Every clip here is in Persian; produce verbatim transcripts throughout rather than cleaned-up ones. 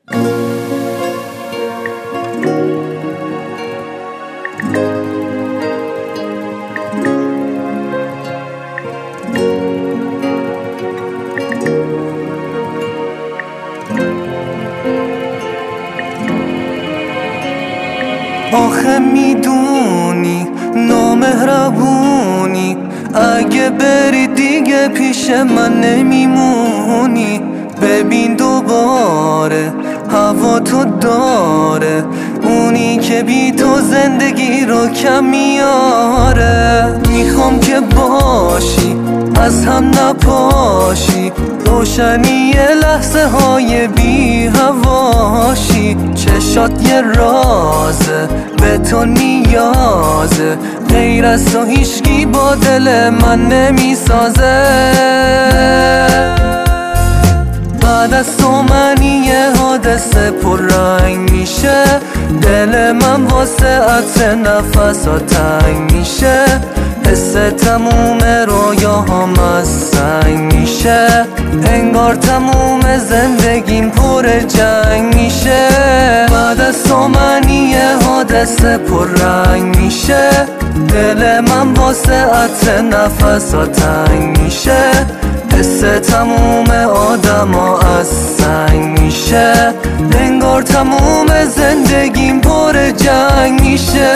آخه میدونی نامهربونی، اگه بری دیگه پیش من نمیمونی. ببین دوباره هوا تو داره، اونی که بی تو زندگی رو کم میاره. میخوام که باشی از هم نپاشی، روشنی یه لحظه های بی هواشی. چشات یه رازه به تو نیازه، غیر از تو هیچکی با دل من نمیسازه. بعد از تو منی یه حادثه پررنگ میشه، دل من واسه عطر نفسات تنگ میشه. حس تموم رویاهام از سنگ میشه، انگار تموم زندگیم پر جنگ میشه. بعد از تو منی یه حادثه پررنگ میشه، دل من واسه عطر نفسات تنگ میشه. حس تموم آدما از سنگ میشه، انگار تموم زندگیم پر جنگ میشه.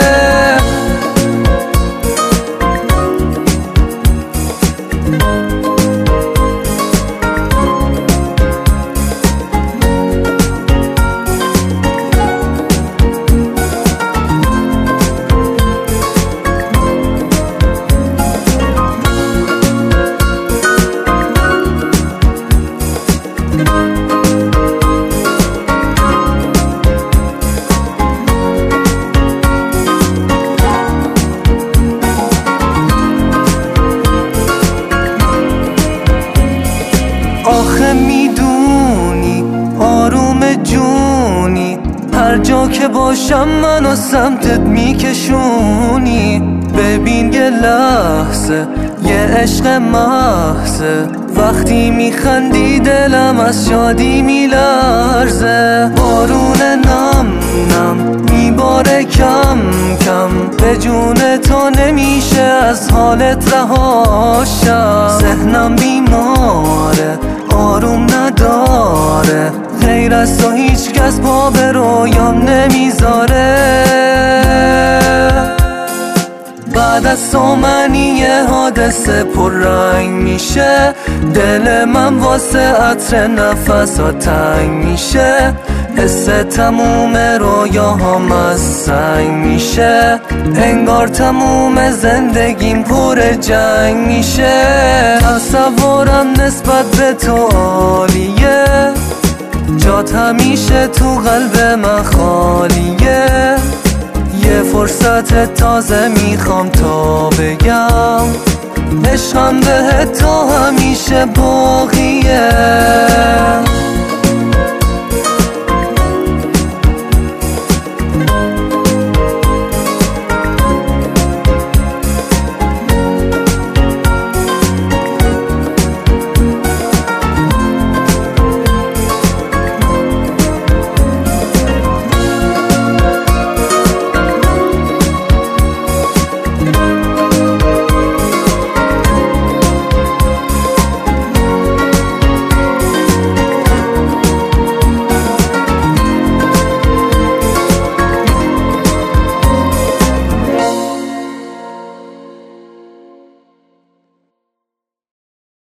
آخه میدونی آروم جونی، هر جا که باشم منو سمتت میکشونی. ببین یه لحظه یه عشق محضه، وقتی میخندی دلم از شادی میلرزه. بارون نم نم میباره کم کم، به جون تو نمیشه از حالت رهاشم. ذهنم بیماره آروم نداره، غیر از تو هیچ کس پا به رویام نمیذاره. بعد از تو منی یه حادثه پررنگ میشه، دل من واسه عطر نفسات تنگ میشه. حس تموم رویاهام از سنگ میشه، انگار تموم زندگیم پر جنگ میشه. تصورم نسبت به تو عالیه، جات همیشه تو قلب من خالیه. یه فرصت تازه میخوام تا بگم، عشقم به تو همیشه باقیه.